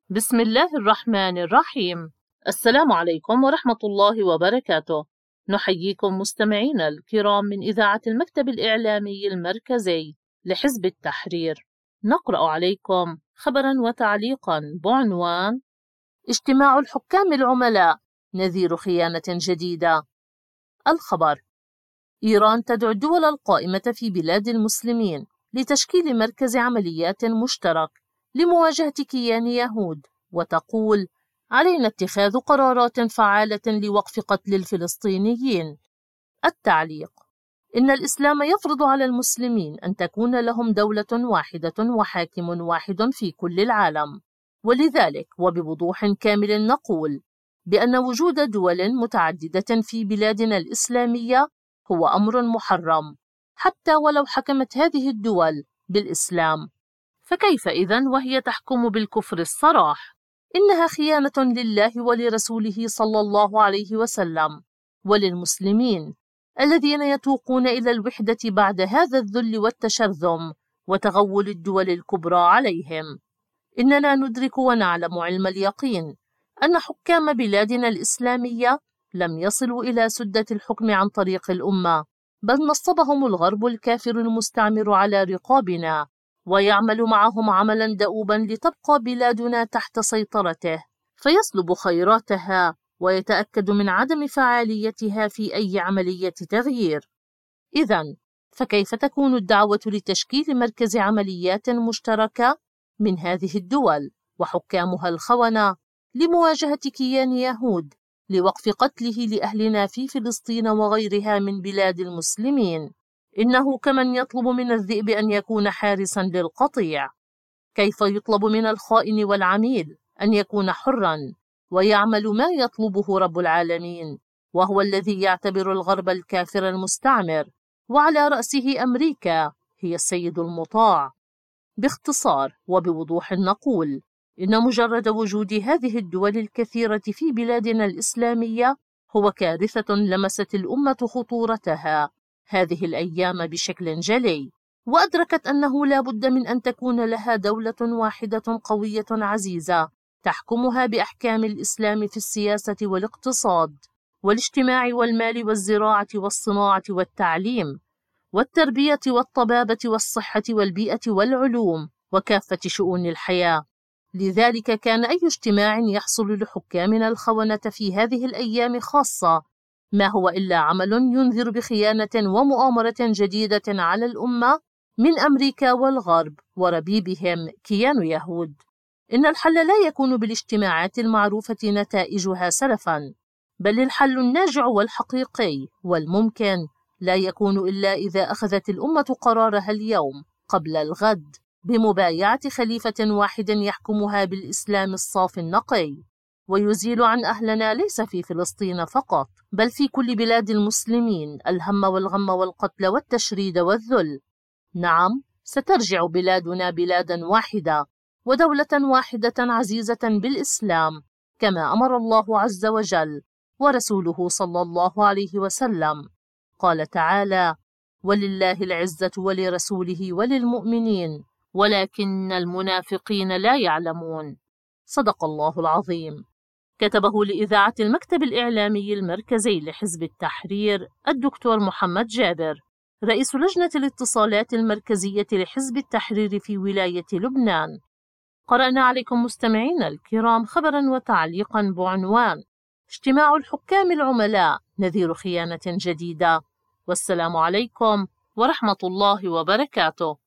بسم الله الرحمن الرحيم. السلام عليكم ورحمة الله وبركاته. نحييكم مستمعينا الكرام من إذاعة المكتب الإعلامي المركزي لحزب التحرير. نقرأ عليكم خبرا وتعليقا بعنوان: اجتماع الحكام العملاء نذير خيانة جديدة. الخبر: إيران تدعو الدول القائمة في بلاد المسلمين لتشكيل مركز عمليات مشترك لمواجهة كيان يهود، وتقول: علينا اتخاذ قرارات فعالة لوقف قتل الفلسطينيين. التعليق: إن الإسلام يفرض على المسلمين أن تكون لهم دولة واحدة وحاكم واحد في كل العالم، ولذلك وبوضوح كامل نقول بأن وجود دول متعددة في بلادنا الإسلامية هو أمر محرم، حتى ولو حكمت هذه الدول بالإسلام. فكيف إذن وهي تحكم بالكفر الصراح؟ إنها خيانة لله ولرسوله صلى الله عليه وسلم وللمسلمين الذين يتوقون إلى الوحدة بعد هذا الذل والتشرذم وتغول الدول الكبرى عليهم. إننا ندرك ونعلم علم اليقين أن حكام بلادنا الإسلامية لم يصلوا إلى سدة الحكم عن طريق الأمة، بل نصبهم الغرب الكافر المستعمر على رقابنا، ويعمل معهم عملا دؤوبا لتبقى بلادنا تحت سيطرته، فيسلب خيراتها ويتأكد من عدم فعاليتها في أي عملية تغيير. إذن فكيف تكون الدعوة لتشكيل مركز عمليات مشتركة من هذه الدول وحكامها الخونة لمواجهة كيان يهود لوقف قتله لأهلنا في فلسطين وغيرها من بلاد المسلمين؟ إنه كمن يطلب من الذئب أن يكون حارسا للقطيع. كيف يطلب من الخائن والعميل أن يكون حرا ويعمل ما يطلبه رب العالمين، وهو الذي يعتبر الغرب الكافر المستعمر وعلى رأسه أمريكا هي السيد المطاع؟ باختصار وبوضوح نقول إن مجرد وجود هذه الدول الكثيرة في بلادنا الإسلامية هو كارثة لمست الأمة خطورتها هذه الأيام بشكل جلي، وأدركت أنه لا بد من أن تكون لها دولة واحدة قوية عزيزة تحكمها بأحكام الإسلام في السياسة والاقتصاد والاجتماع والمال والزراعة والصناعة والتعليم والتربية والطبابة والصحة والبيئة والعلوم وكافة شؤون الحياة. لذلك كان أي اجتماع يحصل لحكامنا الخونة في هذه الأيام خاصة ما هو إلا عمل ينذر بخيانة ومؤامرة جديدة على الأمة من أمريكا والغرب وربيبهم كيان يهود. إن الحل لا يكون بالاجتماعات المعروفة نتائجها سلفا، بل الحل الناجع والحقيقي والممكن لا يكون إلا إذا أخذت الأمة قرارها اليوم قبل الغد بمبايعة خليفة واحد يحكمها بالإسلام الصافي النقي، ويزيل عن أهلنا ليس في فلسطين فقط بل في كل بلاد المسلمين الهم والغم والقتل والتشريد والذل. نعم، سترجع بلادنا بلادا واحدة ودولة واحدة عزيزة بالإسلام كما أمر الله عز وجل ورسوله صلى الله عليه وسلم. قال تعالى: ولله العزة ولرسوله وللمؤمنين ولكن المنافقين لا يعلمون. صدق الله العظيم. كتبه لإذاعة المكتب الإعلامي المركزي لحزب التحرير الدكتور محمد جابر، رئيس لجنة الاتصالات المركزية لحزب التحرير في ولاية لبنان. قرأنا عليكم مستمعينا الكرام خبرا وتعليقا بعنوان: اجتماع الحكام العملاء نذير خيانة جديدة. والسلام عليكم ورحمة الله وبركاته.